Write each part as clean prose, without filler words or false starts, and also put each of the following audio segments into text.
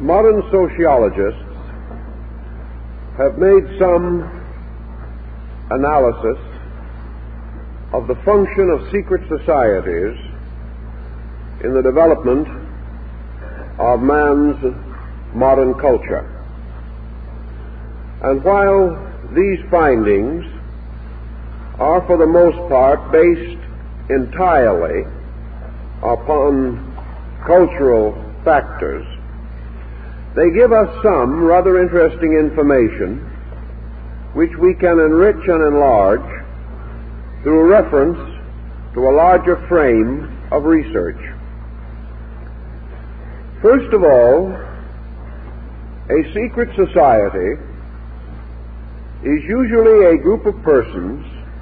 modern sociologists have made some analysis of the function of secret societies in the development of man's modern culture. And while these findings are for the most part based entirely upon cultural factors, they give us some rather interesting information which we can enrich and enlarge through reference to a larger frame of research. First of all, a secret society is usually a group of persons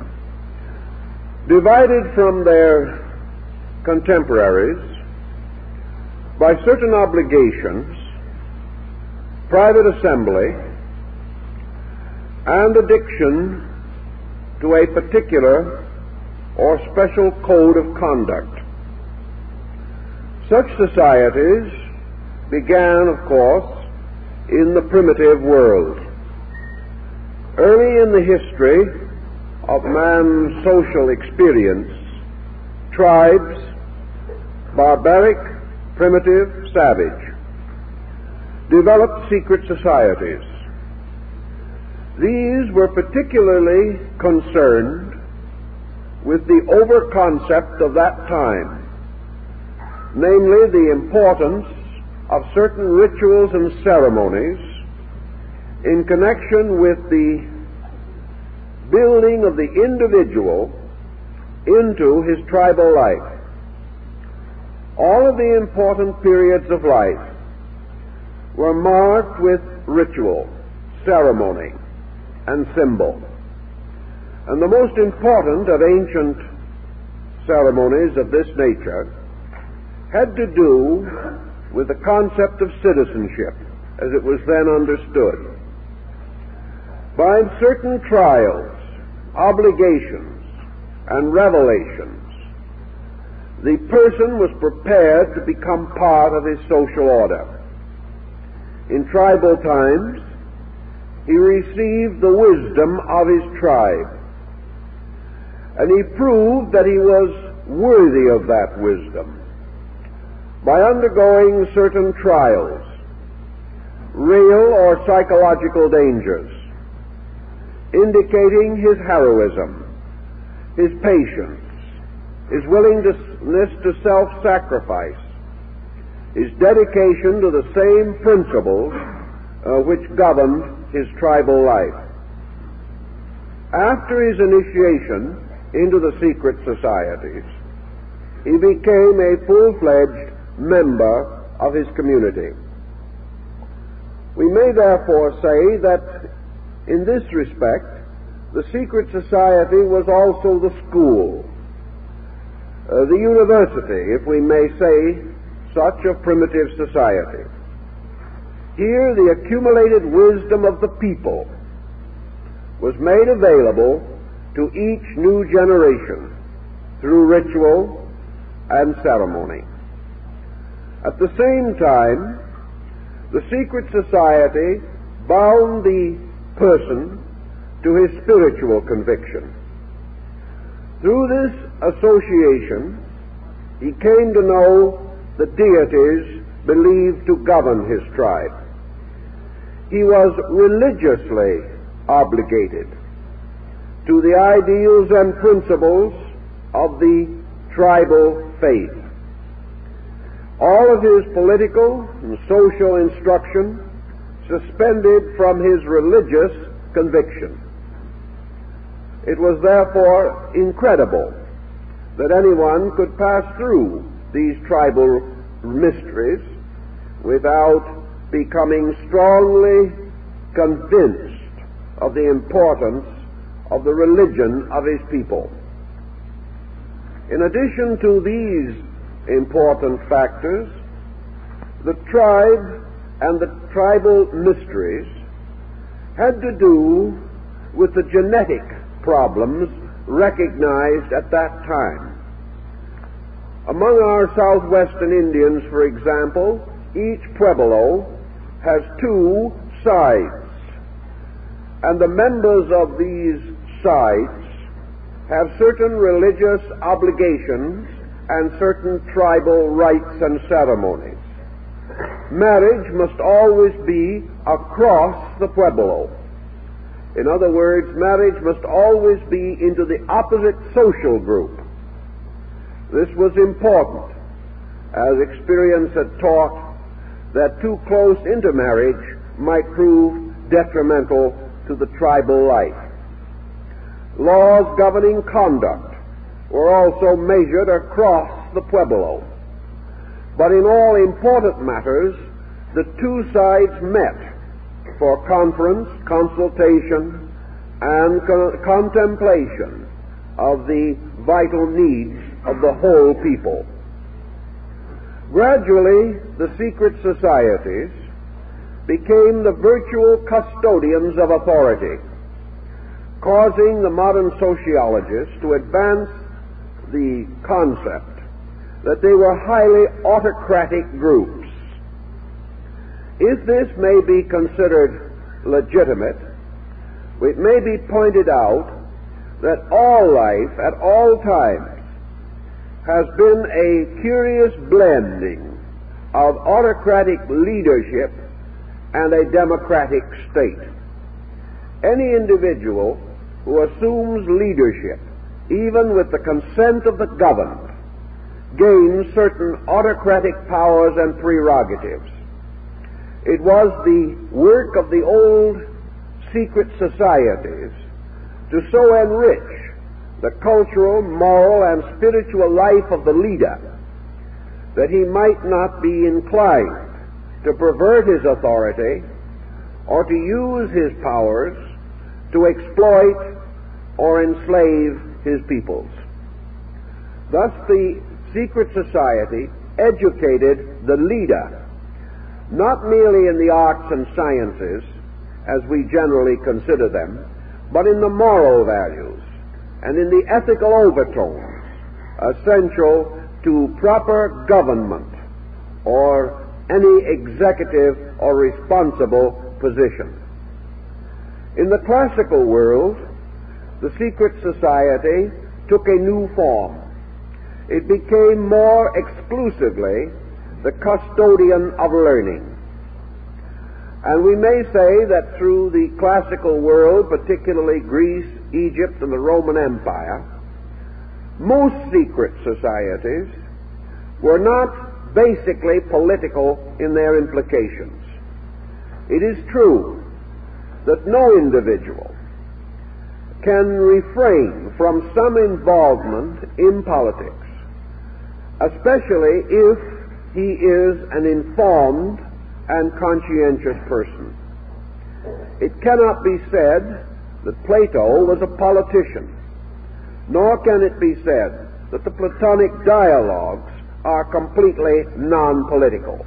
divided from their contemporaries by certain obligations, private assembly, and addiction to a particular or special code of conduct. Such societies began, of course, in the primitive world. Early in the history of man's social experience, tribes, barbaric, primitive, savage, developed secret societies. These were particularly concerned with the over-concept of that time, namely the importance of certain rituals and ceremonies in connection with the building of the individual into his tribal life. All of the important periods of life were marked with ritual, ceremony, and symbol. And the most important of ancient ceremonies of this nature had to do with the concept of citizenship as it was then understood. By certain trials, obligations, and revelations, the person was prepared to become part of his social order. In tribal times, he received the wisdom of his tribe, and he proved that he was worthy of that wisdom by undergoing certain trials, real or psychological dangers, indicating his heroism, his patience, his willingness to self-sacrifice, his dedication to the same principles which governed his tribal life. After his initiation into the secret societies, he became a full-fledged member of his community. We may therefore say that in this respect, the secret society was also the school, the university, if we may say such, of primitive society. Here the accumulated wisdom of the people was made available to each new generation through ritual and ceremony. At the same time, the secret society bound the person to his spiritual conviction. Through this association, he came to know the deities believed to govern his tribe. He was religiously obligated to the ideals and principles of the tribal faith. All of his political and social instruction suspended from his religious conviction. It was therefore incredible that anyone could pass through these tribal mysteries without becoming strongly convinced of the importance of the religion of his people. In addition to these important factors, the tribe and the tribal mysteries had to do with the genetic problems recognized at that time. Among our southwestern Indians, for example, each Pueblo has two sides, and the members of these sides have certain religious obligations and certain tribal rites and ceremonies. Marriage must always be across the pueblo. In other words, marriage must always be into the opposite social group. This was important, as experience had taught that too close intermarriage might prove detrimental to the tribal life. Laws governing conduct were also measured across the pueblo. But in all important matters, the two sides met for conference, consultation, and contemplation of the vital needs of the whole people. Gradually, the secret societies became the virtual custodians of authority, causing the modern sociologists to advance the concept that they were highly autocratic groups. If this may be considered legitimate, it may be pointed out that all life at all times has been a curious blending of autocratic leadership and a democratic state. Any individual who assumes leadership, even with the consent of the governed, gains certain autocratic powers and prerogatives. It was the work of the old secret societies to so enrich the cultural, moral, and spiritual life of the leader that he might not be inclined to pervert his authority or to use his powers to exploit or enslave his peoples. Thus the secret society educated the leader not merely in the arts and sciences, as we generally consider them, but in the moral values and in the ethical overtones essential to proper government or any executive or responsible position. In the classical world, the secret society took a new form. It became more exclusively the custodian of learning. And we may say that through the classical world, particularly Greece, Egypt, and the Roman Empire, most secret societies were not basically political in their implications. It is true that no individual can refrain from some involvement in politics, especially if he is an informed and conscientious person. It cannot be said that Plato was a politician, nor can it be said that the Platonic dialogues are completely non-political.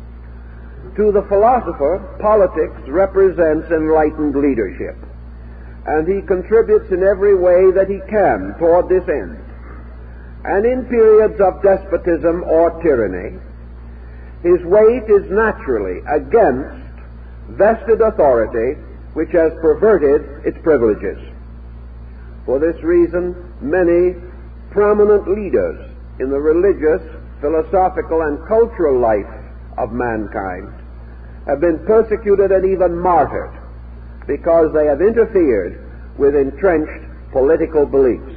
To the philosopher, politics represents enlightened leadership, and he contributes in every way that he can toward this end. And in periods of despotism or tyranny, his weight is naturally against vested authority which has perverted its privileges. For this reason, many prominent leaders in the religious, philosophical, and cultural life of mankind have been persecuted and even martyred because they have interfered with entrenched political beliefs.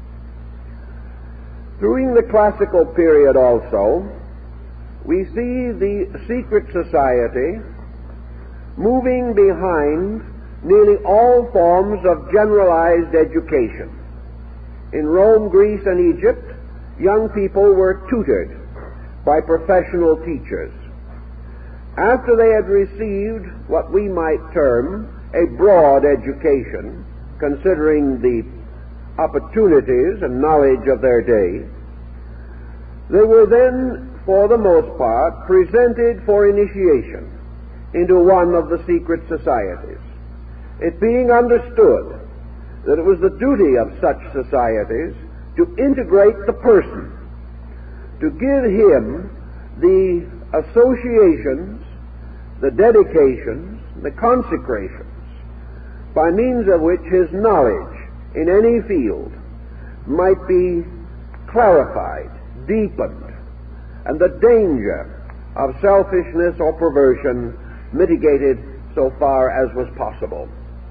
During the classical period also, we see the secret society moving behind nearly all forms of generalized education. In Rome, Greece, and Egypt, young people were tutored by professional teachers. After they had received what we might term a broad education, considering the opportunities and knowledge of their day, they were then, for the most part, presented for initiation into one of the secret societies, it being understood that it was the duty of such societies to integrate the person, to give him the associations, the dedications, the consecrations, by means of which his knowledge in any field might be clarified, deepened, and the danger of selfishness or perversion mitigated so far as was possible.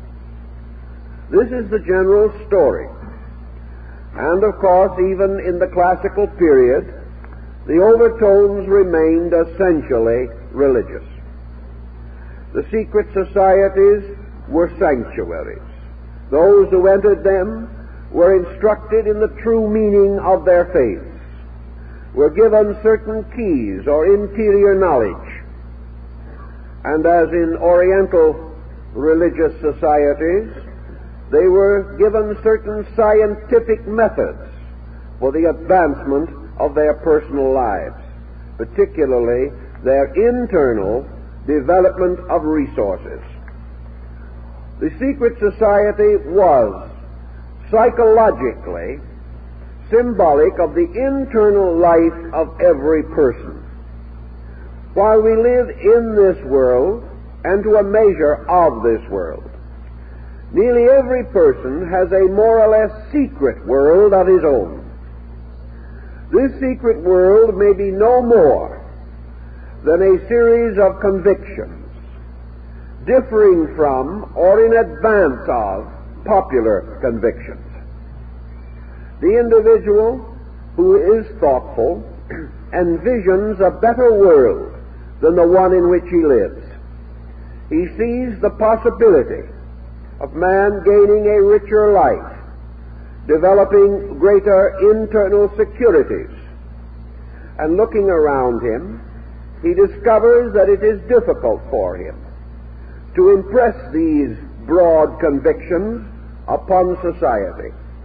This is the general story. And of course, even in the classical period, the overtones remained essentially religious. The secret societies were sanctuaries. Those who entered them were instructed in the true meaning of their faiths, were given certain keys or interior knowledge, and as in Oriental religious societies, they were given certain scientific methods for the advancement of their personal lives, particularly their internal development of resources. The secret society was psychologically symbolic of the internal life of every person. While we live in this world and to a measure of this world, nearly every person has a more or less secret world of his own. This secret world may be no more than a series of convictions differing from or in advance of popular convictions. The individual who is thoughtful envisions a better world than the one in which he lives. He sees the possibility of man gaining a richer life, developing greater internal securities, and looking around him, he discovers that it is difficult for him to impress these broad convictions upon society.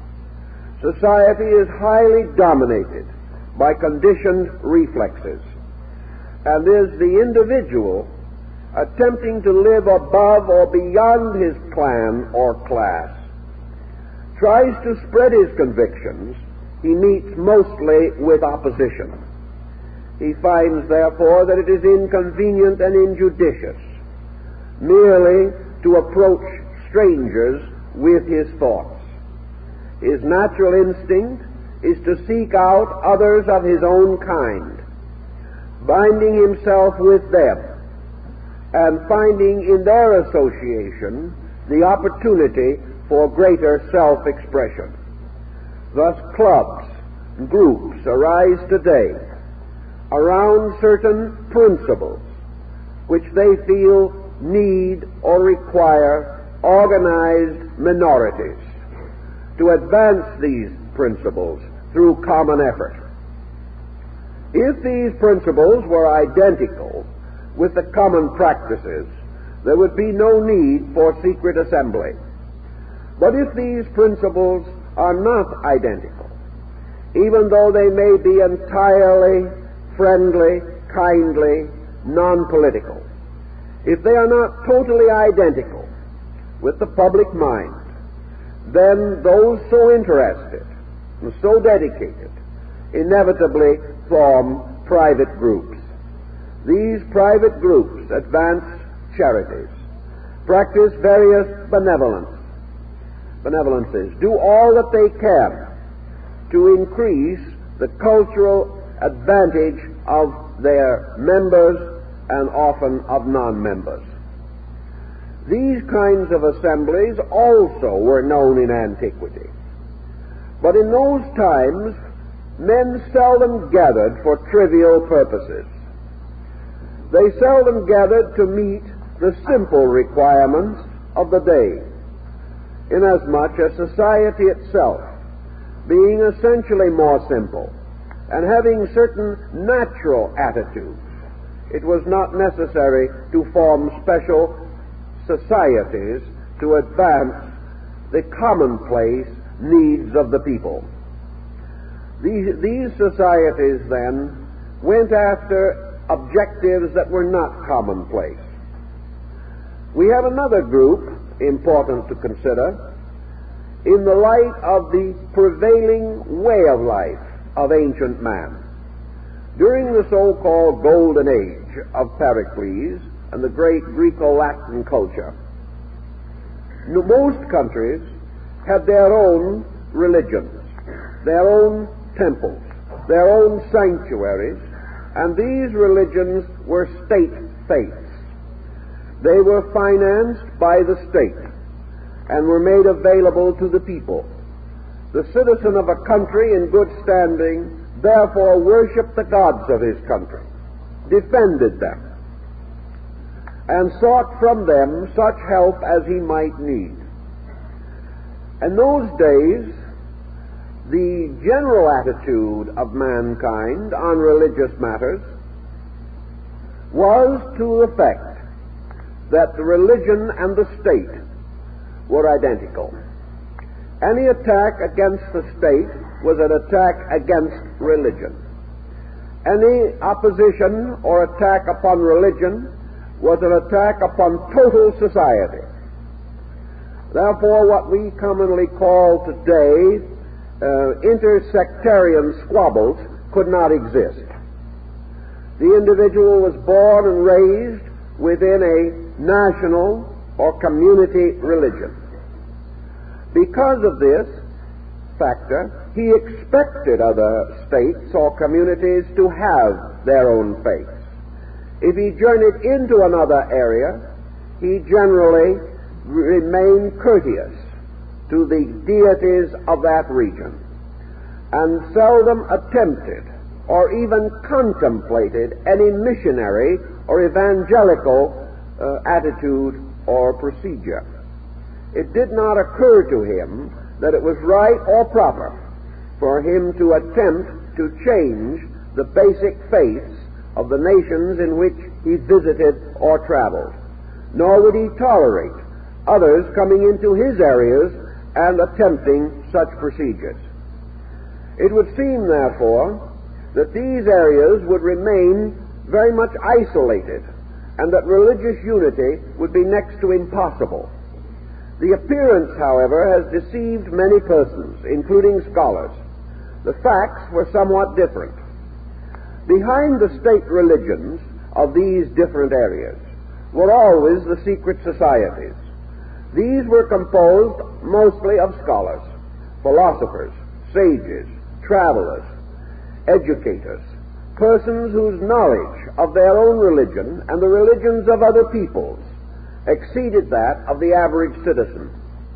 Society is highly dominated by conditioned reflexes, and is the individual attempting to live above or beyond his clan or class tries to spread his convictions, he meets mostly with opposition. He finds, therefore, that it is inconvenient and injudicious merely to approach strangers with his thoughts. His natural instinct is to seek out others of his own kind, binding himself with them, and finding in their association the opportunity for greater self-expression. Thus clubs, groups arise today around certain principles which they feel need or require organized minorities to advance these principles through common effort. If these principles were identical with the common practices, there would be no need for secret assembly. But if these principles are not identical, even though they may be entirely friendly, kindly, non-political, if they are not totally identical with the public mind, then those so interested and so dedicated inevitably form private groups. These private groups advance charities, practice various benevolences, do all that they can to increase the cultural advantage of their members and often of non-members. These kinds of assemblies also were known in antiquity. But in those times, men seldom gathered for trivial purposes. They seldom gathered to meet the simple requirements of the day, inasmuch as society itself, being essentially more simple and having certain natural attitudes, it was not necessary to form special societies to advance the commonplace needs of the people. These societies then went after objectives that were not commonplace. We have another group important to consider in the light of the prevailing way of life of ancient man. During the so-called Golden Age of Pericles, and the great Greco-Latin culture. Most countries had their own religions, their own temples, their own sanctuaries, and these religions were state faiths. They were financed by the state and were made available to the people. The citizen of a country in good standing therefore worshipped the gods of his country, defended them, and sought from them such help as he might need. In those days, the general attitude of mankind on religious matters was to the effect that the religion and the state were identical. Any attack against the state was an attack against religion. Any opposition or attack upon religion was an attack upon total society. Therefore, what we commonly call today intersectarian squabbles could not exist. The individual was born and raised within a national or community religion. Because of this factor, he expected other states or communities to have their own faiths. If he journeyed into another area, he generally remained courteous to the deities of that region, and seldom attempted or even contemplated any missionary or evangelical attitude or procedure. It did not occur to him that it was right or proper for him to attempt to change the basic faiths of the nations in which he visited or traveled, nor would he tolerate others coming into his areas and attempting such procedures. It would seem, therefore, that these areas would remain very much isolated and that religious unity would be next to impossible. The appearance, however, has deceived many persons, including scholars. The facts were somewhat different. Behind the state religions of these different areas were always the secret societies. These were composed mostly of scholars, philosophers, sages, travelers, educators, persons whose knowledge of their own religion and the religions of other peoples exceeded that of the average citizen.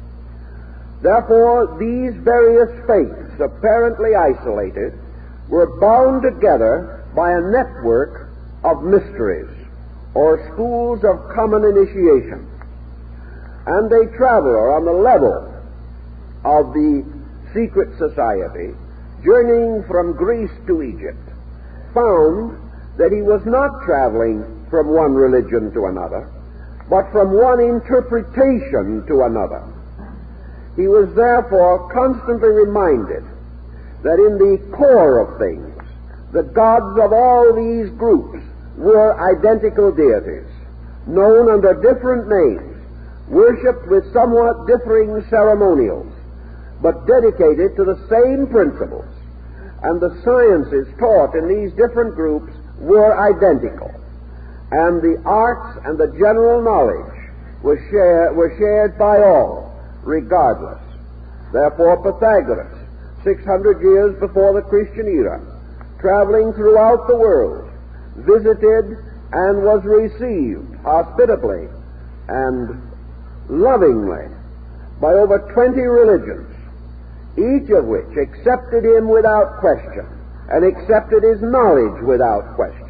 Therefore, these various faiths, apparently isolated, were bound together by a network of mysteries or schools of common initiation. And a traveler on the level of the secret society, journeying from Greece to Egypt, found that he was not traveling from one religion to another, but from one interpretation to another. He was therefore constantly reminded that in the core of things, the gods of all these groups were identical deities, known under different names, worshipped with somewhat differing ceremonials, but dedicated to the same principles, and the sciences taught in these different groups were identical, and the arts and the general knowledge were shared by all, regardless. Therefore, Pythagoras, 600 years before the Christian era, traveling throughout the world, visited and was received hospitably and lovingly by over 20 religions, each of which accepted him without question and accepted his knowledge without question.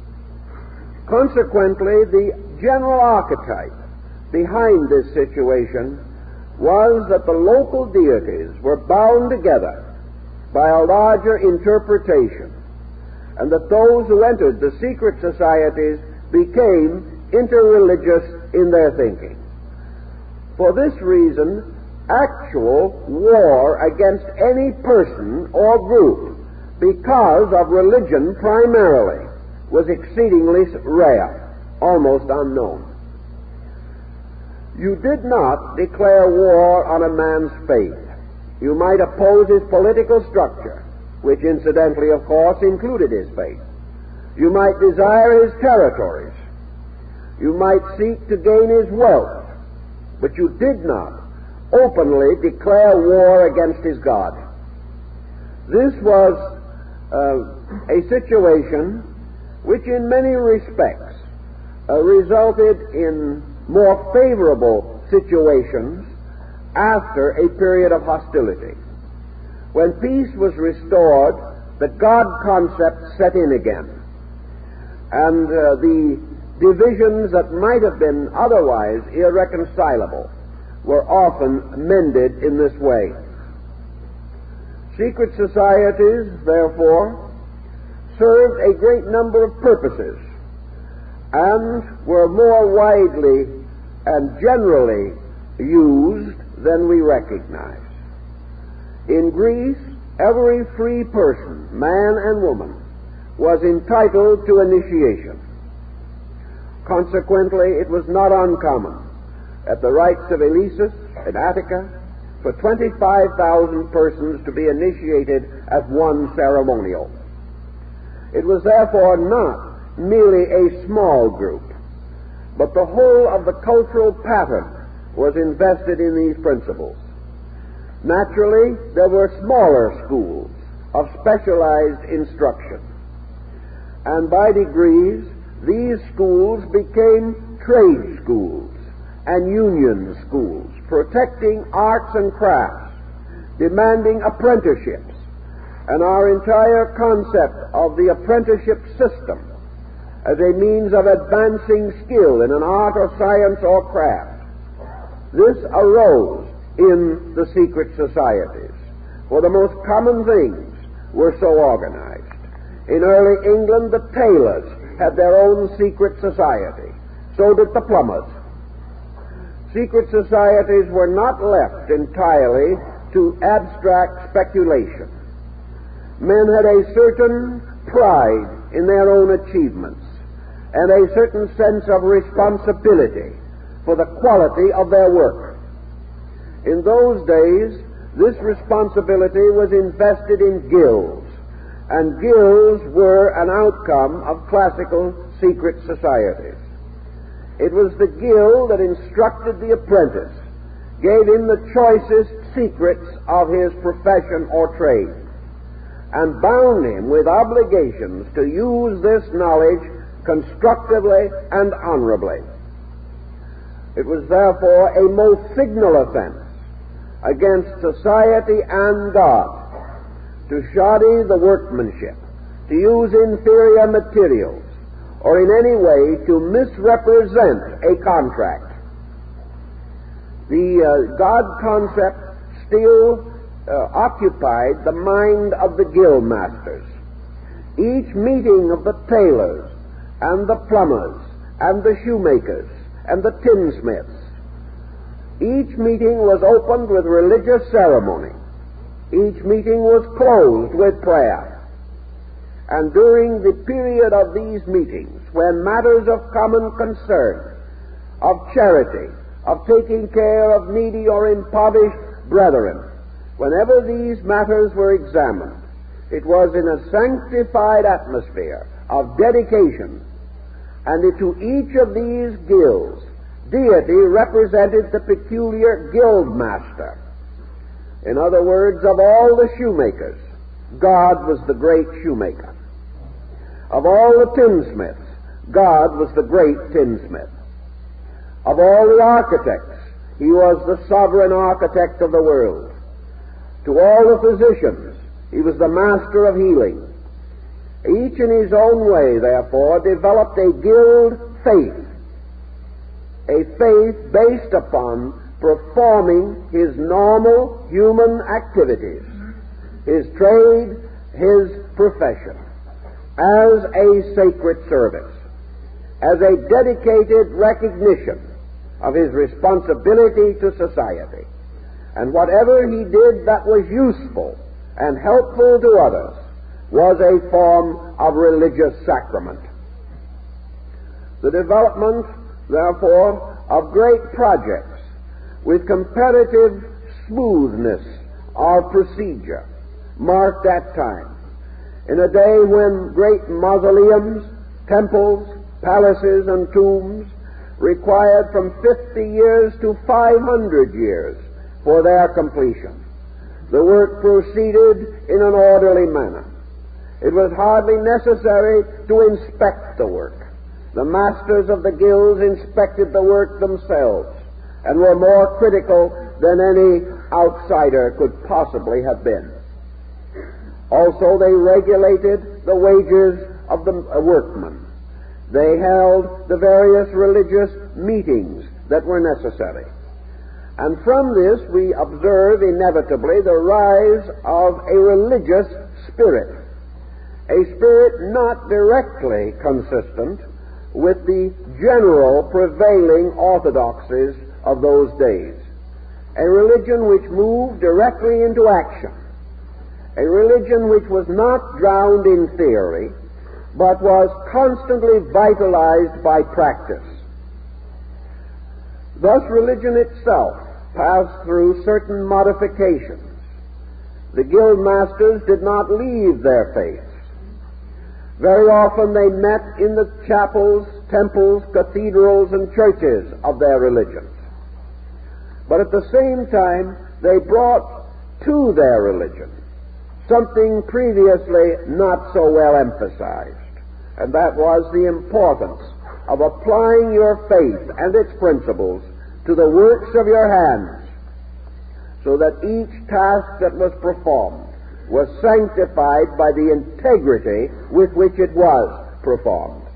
Consequently, the general archetype behind this situation was that the local deities were bound together by a larger interpretation, and that those who entered the secret societies became interreligious in their thinking. For this reason, actual war against any person or group, because of religion primarily, was exceedingly rare, almost unknown. You did not declare war on a man's faith. You might oppose his political structure, which incidentally, of course, included his faith. You might desire his territories. You might seek to gain his wealth, but you did not openly declare war against his God. This was a situation which in many respects resulted in more favorable situations after a period of hostility. When peace was restored, the God concept set in again, and the divisions that might have been otherwise irreconcilable were often mended in this way. Secret societies, therefore, served a great number of purposes and were more widely and generally used than we recognize. In Greece, every free person, man and woman, was entitled to initiation. Consequently, it was not uncommon at the rites of Eleusis in Attica for 25,000 persons to be initiated at one ceremonial. It was therefore not merely a small group, but the whole of the cultural pattern was invested in these principles. Naturally, there were smaller schools of specialized instruction, and by degrees these schools became trade schools and union schools, protecting arts and crafts, demanding apprenticeships, and our entire concept of the apprenticeship system as a means of advancing skill in an art or science or craft. This arose in the secret societies, for the most common things were so organized. In early England, the tailors had their own secret society. So did the plumbers. Secret societies were not left entirely to abstract speculation. Men had a certain pride in their own achievements and a certain sense of responsibility for the quality of their work. In those days, this responsibility was invested in guilds, and guilds were an outcome of classical secret societies. It was the guild that instructed the apprentice, gave him the choicest secrets of his profession or trade, and bound him with obligations to use this knowledge constructively and honorably. It was therefore a most signal offense against society and God to shoddy the workmanship, to use inferior materials, or in any way to misrepresent a contract. The God concept still occupied the mind of the guild masters. Each meeting of the tailors and the plumbers and the shoemakers and the tinsmiths, each meeting was opened with religious ceremony. Each meeting was closed with prayer. And during the period of these meetings, when matters of common concern, of charity, of taking care of needy or impoverished brethren, whenever these matters were examined, it was in a sanctified atmosphere of dedication, and to each of these guilds, deity represented the peculiar guild master. In other words, of all the shoemakers, God was the great shoemaker. Of all the tinsmiths, God was the great tinsmith. Of all the architects, he was the sovereign architect of the world. To all the physicians, he was the master of healing. Each in his own way, therefore, developed a guild faith, a faith based upon performing his normal human activities, his trade, his profession, as a sacred service, as a dedicated recognition of his responsibility to society. And whatever he did that was useful and helpful to others was a form of religious sacrament. The development, therefore, of great projects with comparative smoothness of procedure marked that time. In a day when great mausoleums, temples, palaces, and tombs required from 50 years to 500 years for their completion. The work proceeded in an orderly manner. It was hardly necessary to inspect the work. The masters of the guilds inspected the work themselves and were more critical than any outsider could possibly have been. Also, they regulated the wages of the workmen. They held the various religious meetings that were necessary. And from this we observe inevitably the rise of a religious spirit, a spirit not directly consistent with the general prevailing orthodoxies of those days, a religion which moved directly into action, a religion which was not drowned in theory, but was constantly vitalized by practice. Thus, religion itself passed through certain modifications. The guild masters did not leave their faiths. Very often they met in the chapels, temples, cathedrals, and churches of their religions. But at the same time, they brought to their religion something previously not so well emphasized, and that was the importance of applying your faith and its principles to the works of your hands, so that each task that was performed was sanctified by the integrity with which it was performed.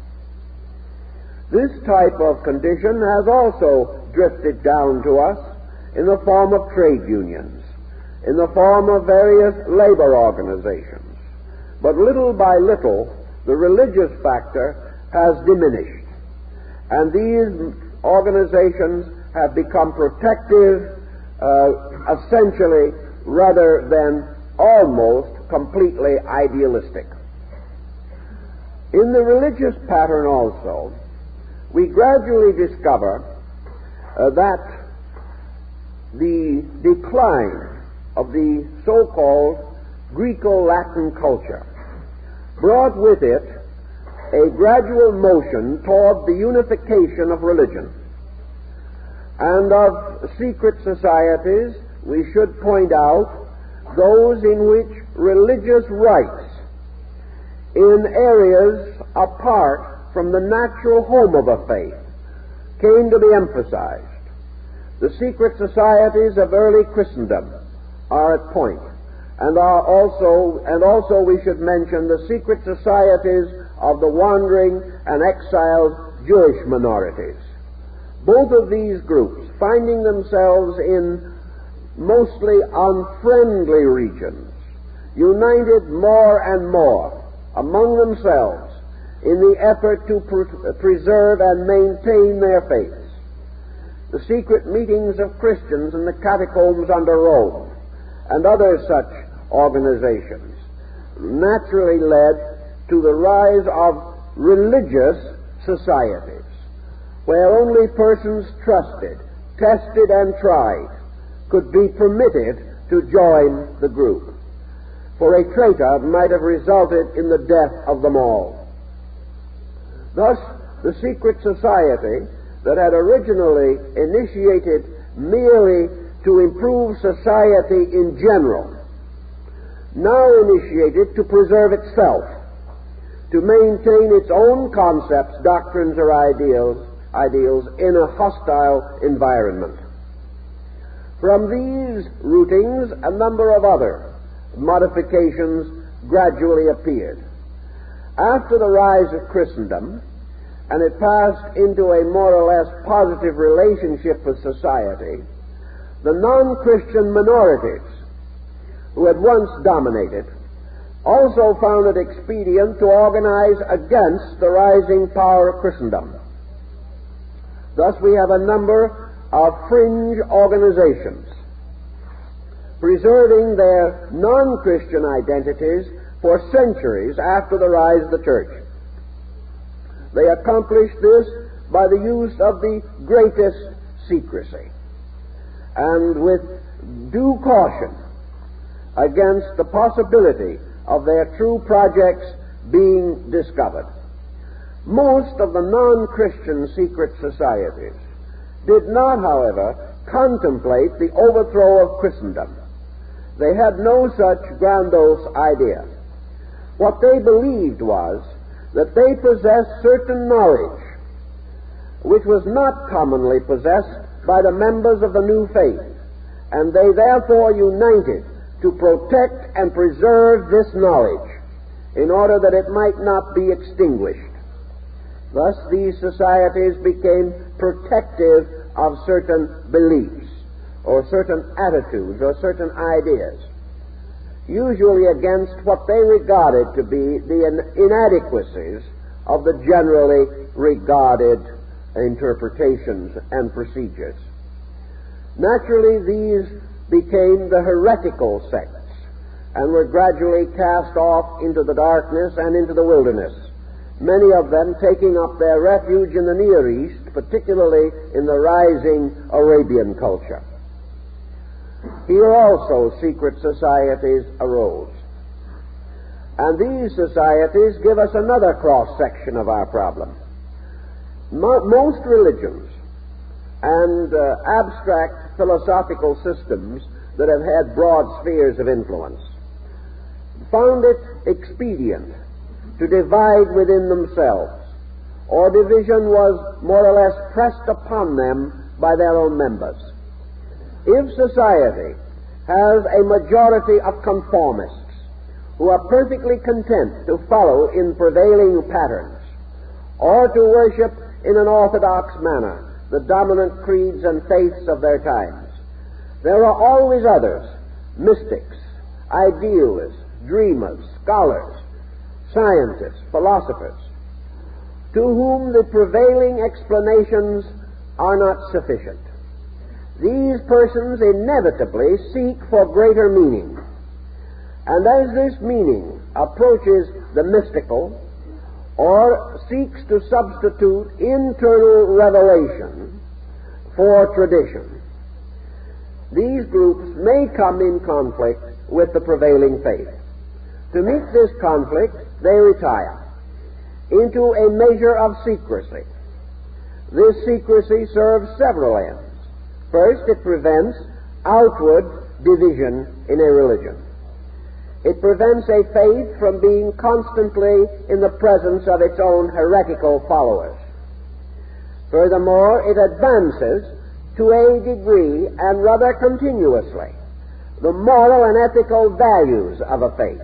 This type of condition has also drifted down to us in the form of trade unions, in the form of various labor organizations. But little by little, the religious factor has diminished, and these organizations have become protective, essentially, rather than almost completely idealistic. In the religious pattern also, we gradually discover that the decline of the so-called Greco-Latin culture brought with it a gradual motion toward the unification of religion. And of secret societies, we should point out those in which religious rites in areas apart from the natural home of a faith came to be emphasized. The secret societies of early Christendom are at point, and also we should mention the secret societies of the wandering and exiled Jewish minorities. Both of these groups, finding themselves in mostly unfriendly regions, united more and more among themselves in the effort to preserve and maintain their faiths. The secret meetings of Christians in the catacombs under Rome and other such organizations naturally led to the rise of religious societies, where only persons trusted, tested, and tried could be permitted to join the group, for a traitor might have resulted in the death of them all. Thus, the secret society that had originally initiated merely to improve society in general, now initiated to preserve itself, to maintain its own concepts, doctrines, or ideals in a hostile environment. From these rootings, a number of other modifications gradually appeared. After the rise of Christendom, and it passed into a more or less positive relationship with society, the non-Christian minorities, who had once dominated, also found it expedient to organize against the rising power of Christendom. Thus we have a number of fringe organizations preserving their non-Christian identities for centuries after the rise of the church. They accomplished this by the use of the greatest secrecy and with due caution against the possibility of their true projects being discovered. Most of the non-Christian secret societies did not, however, contemplate the overthrow of Christendom. They had no such grandiose idea. What they believed was that they possessed certain knowledge which was not commonly possessed by the members of the new faith, and they therefore united to protect and preserve this knowledge in order that it might not be extinguished. Thus, these societies became protective of certain beliefs or certain attitudes or certain ideas, usually against what they regarded to be the inadequacies of the generally regarded interpretations and procedures. Naturally, these became the heretical sects and were gradually cast off into the darkness and into the wilderness, many of them taking up their refuge in the Near East, particularly in the rising Arabian culture. Here also secret societies arose. And these societies give us another cross-section of our problem. Most religions and abstract philosophical systems that have had broad spheres of influence found it expedient to divide within themselves, or division was more or less pressed upon them by their own members. If society has a majority of conformists who are perfectly content to follow in prevailing patterns or to worship in an orthodox manner the dominant creeds and faiths of their times, there are always others, mystics, idealists, dreamers, scholars, scientists, philosophers, to whom the prevailing explanations are not sufficient. These persons inevitably seek for greater meaning, and as this meaning approaches the mystical or seeks to substitute internal revelation for tradition, these groups may come in conflict with the prevailing faith. To meet this conflict, they retire into a measure of secrecy. This secrecy serves several ends. First, it prevents outward division in a religion. It prevents a faith from being constantly in the presence of its own heretical followers. Furthermore, it advances to a degree and rather continuously the moral and ethical values of a faith.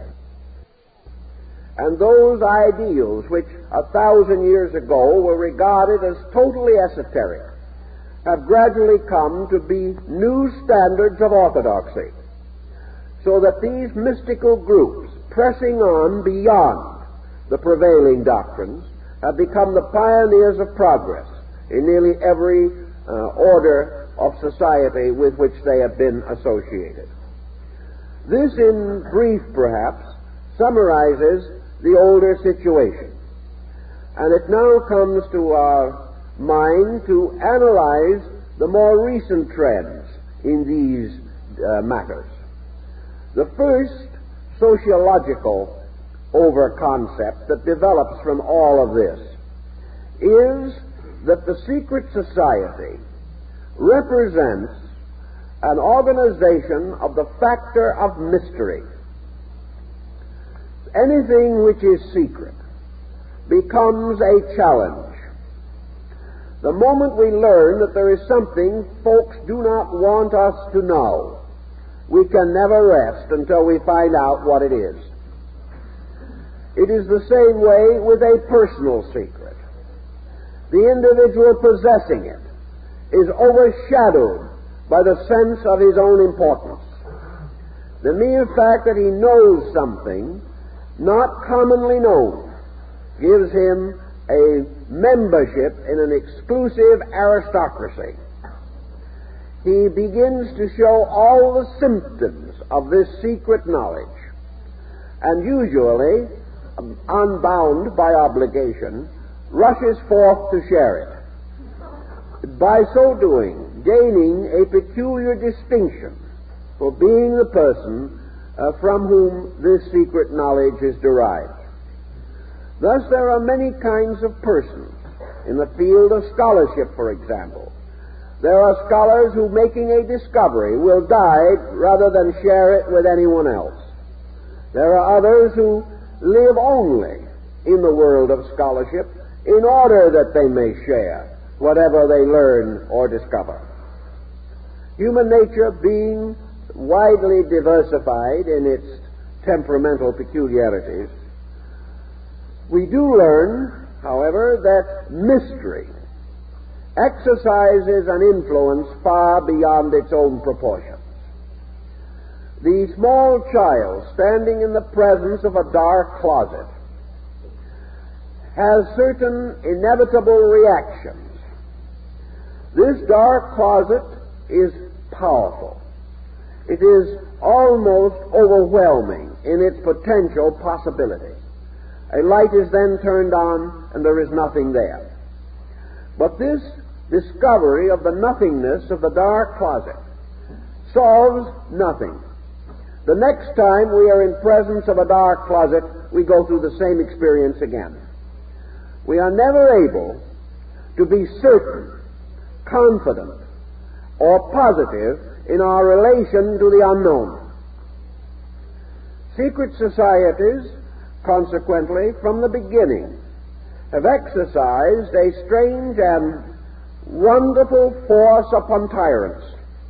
And those ideals which 1,000 years ago were regarded as totally esoteric have gradually come to be new standards of orthodoxy, so that these mystical groups, pressing on beyond the prevailing doctrines, have become the pioneers of progress in nearly every order of society with which they have been associated. This, in brief, perhaps, summarizes the older situation. And it now comes to our mind to analyze the more recent trends in these matters. The first sociological over-concept that develops from all of this is that the secret society represents an organization of the factor of mystery. Anything which is secret becomes a challenge. The moment we learn that there is something folks do not want us to know, we can never rest until we find out what it is. It is the same way with a personal secret. The individual possessing it is overshadowed by the sense of his own importance. The mere fact that he knows something not commonly known gives him a membership in an exclusive aristocracy. He begins to show all the symptoms of this secret knowledge, and usually, unbound by obligation, rushes forth to share it, by so doing gaining a peculiar distinction for being the person from whom this secret knowledge is derived. Thus, there are many kinds of persons. In the field of scholarship, for example, there are scholars who, making a discovery, will die rather than share it with anyone else. There are others who live only in the world of scholarship in order that they may share whatever they learn or discover. Human nature being widely diversified in its temperamental peculiarities, we do learn, however, that mystery exercises an influence far beyond its own proportions. The small child standing in the presence of a dark closet has certain inevitable reactions. This dark closet is powerful. It is almost overwhelming in its potential possibility. A light is then turned on and there is nothing there. But this discovery of the nothingness of the dark closet solves nothing. The next time we are in presence of a dark closet, we go through the same experience again. We are never able to be certain, confident, or positive in our relation to the unknown. Secret societies, consequently, from the beginning, have exercised a strange and wonderful force upon tyrants.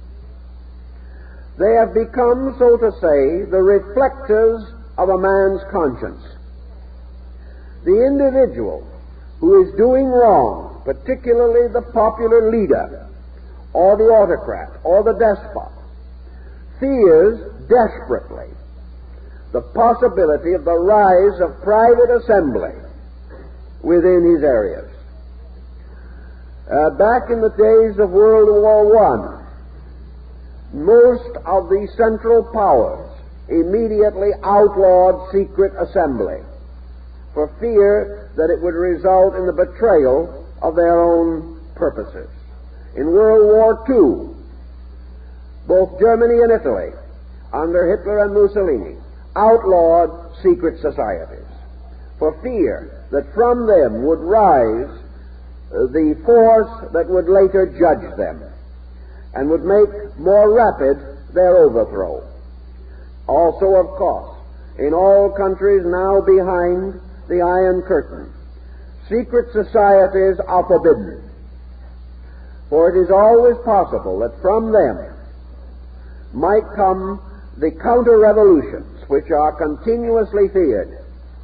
They have become, so to say, the reflectors of a man's conscience. The individual who is doing wrong, particularly the popular leader, or the autocrat, or the despot, fears desperately the possibility of the rise of private assembly within his areas. Back in the days of World War I, most of the Central Powers immediately outlawed secret assembly for fear that it would result in the betrayal of their own purposes. In World War II, both Germany and Italy, under Hitler and Mussolini, outlawed secret societies for fear that from them would rise the force that would later judge them and would make more rapid their overthrow. Also, of course, in all countries now behind the Iron Curtain, secret societies are forbidden, for it is always possible that from them might come the counter-revolutions which are continuously feared.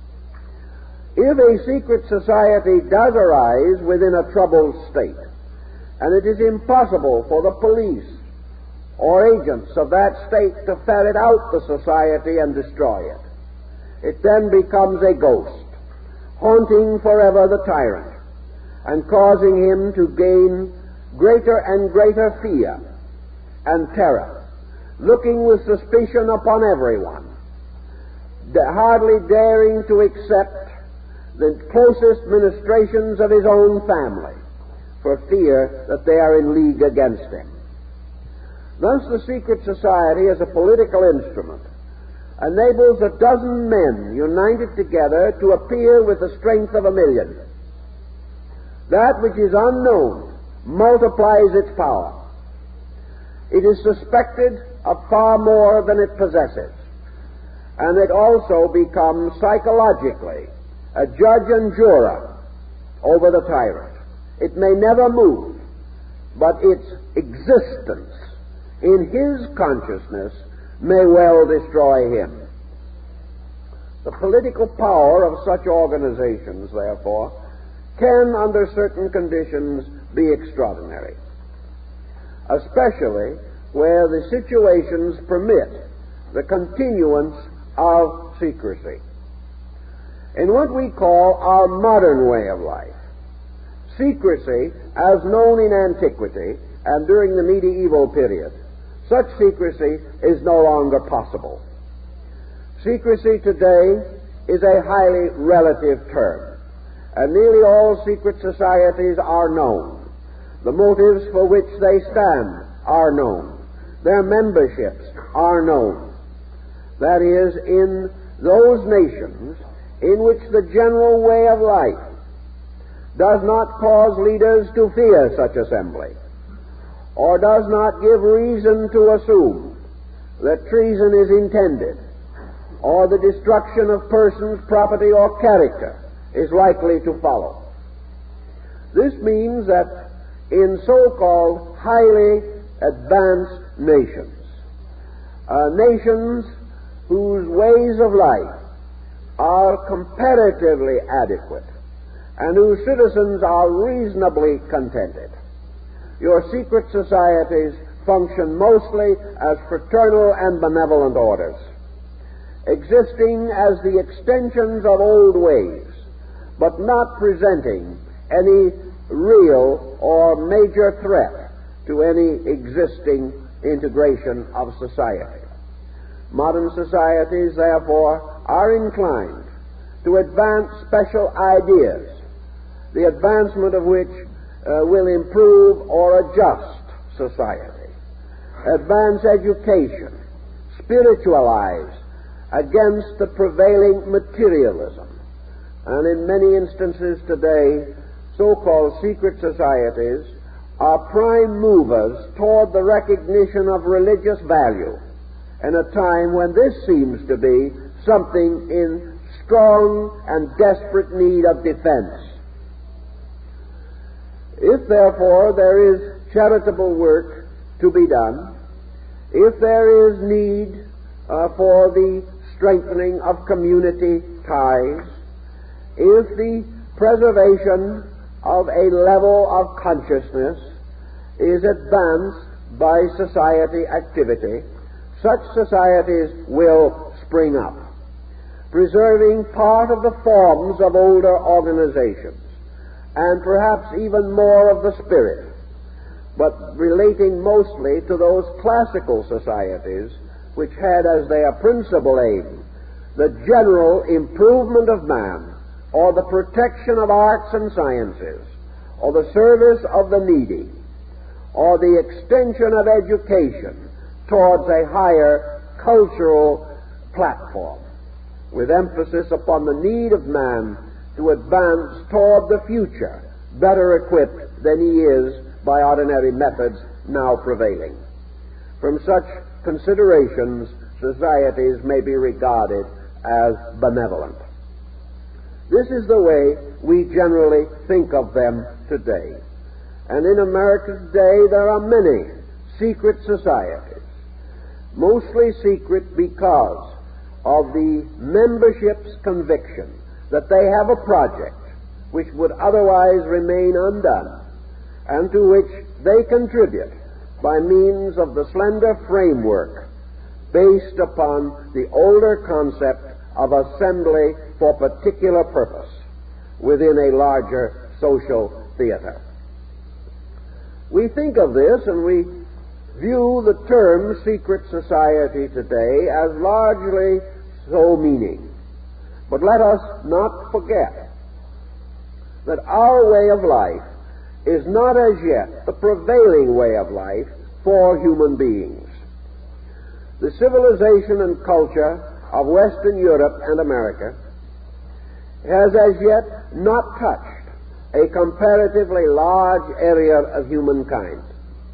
If a secret society does arise within a troubled state, and it is impossible for the police or agents of that state to ferret out the society and destroy it, it then becomes a ghost, haunting forever the tyrant, and causing him to gain greater and greater fear and terror, looking with suspicion upon everyone, hardly daring to accept the closest ministrations of his own family for fear that they are in league against him. Thus the secret society, as a political instrument, enables a dozen men united together to appear with the strength of 1,000,000. That which is unknown multiplies its power. It is suspected of far more than it possesses, and it also becomes psychologically a judge and juror over the tyrant. It may never move, but its existence in his consciousness may well destroy him. The political power of such organizations, therefore, can, under certain conditions, be extraordinary, especially where the situations permit the continuance of secrecy. In what we call our modern way of life, secrecy, as known in antiquity and during the medieval period, such secrecy is no longer possible. Secrecy today is a highly relative term, and nearly all secret societies are known. The motives for which they stand are known. Their memberships are known. That is, in those nations in which the general way of life does not cause leaders to fear such assembly, or does not give reason to assume that treason is intended, or the destruction of persons, property, or character is likely to follow. This means that in so-called highly advanced nations, nations whose ways of life are comparatively adequate and whose citizens are reasonably contented, your secret societies function mostly as fraternal and benevolent orders, existing as the extensions of old ways, but not presenting any real or major threat to any existing integration of society. Modern societies, therefore, are inclined to advance special ideas, the advancement of which will improve or adjust society, advance education, spiritualize against the prevailing materialism. And in many instances today, so-called secret societies are prime movers toward the recognition of religious value in a time when this seems to be something in strong and desperate need of defense. If, therefore, there is charitable work to be done, if there is need for the strengthening of community ties, if the preservation of a level of consciousness is advanced by society activity, such societies will spring up, preserving part of the forms of older organizations, and perhaps even more of the spirit, but relating mostly to those classical societies which had as their principal aim the general improvement of man, or the protection of arts and sciences, or the service of the needy, or the extension of education towards a higher cultural platform, with emphasis upon the need of man to advance toward the future, better equipped than he is by ordinary methods now prevailing. From such considerations, societies may be regarded as benevolent. This is the way we generally think of them today. And in America today there are many secret societies, mostly secret because of the membership's conviction that they have a project which would otherwise remain undone, and to which they contribute by means of the slender framework based upon the older concept of assembly for particular purpose within a larger social theater. We think of this and we view the term secret society today as largely so meaning. But let us not forget that our way of life is not as yet the prevailing way of life for human beings. The civilization and culture of Western Europe and America has as yet not touched a comparatively large area of humankind.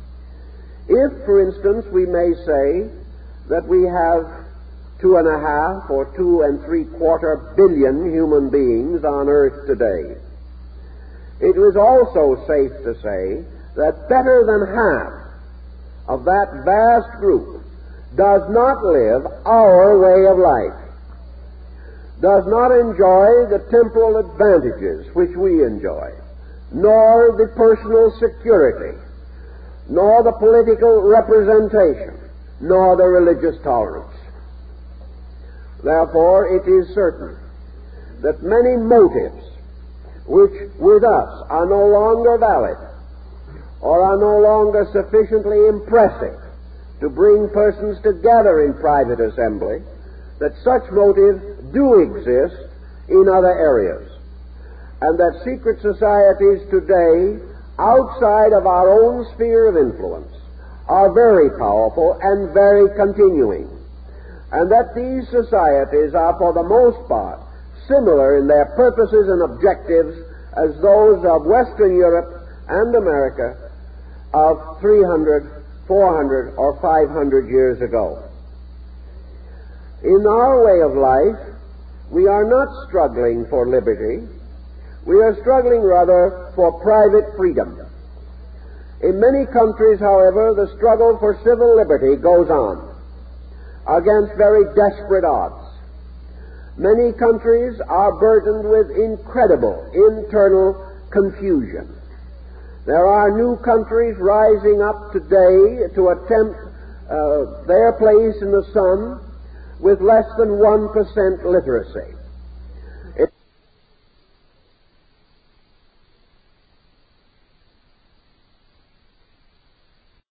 If, for instance, we may say that we have 2.5 or 2 3/4 billion human beings on earth today, it is also safe to say that better than half of that vast group does not live our way of life, does not enjoy the temporal advantages which we enjoy, nor the personal security, nor the political representation, nor the religious tolerance. Therefore, it is certain that many motives which with us are no longer valid or are no longer sufficiently impressive to bring persons together in private assembly, that such motives do exist in other areas, and that secret societies today, outside of our own sphere of influence, are very powerful and very continuing, and that these societies are for the most part similar in their purposes and objectives as those of Western Europe and America of 300, 400, or 500 years ago. In our way of life, we are not struggling for liberty. We are struggling rather for private freedom. In many countries, however, the struggle for civil liberty goes on against very desperate odds. Many countries are burdened with incredible internal confusion. There are new countries rising up today to attempt their place in the sun with less than 1% literacy.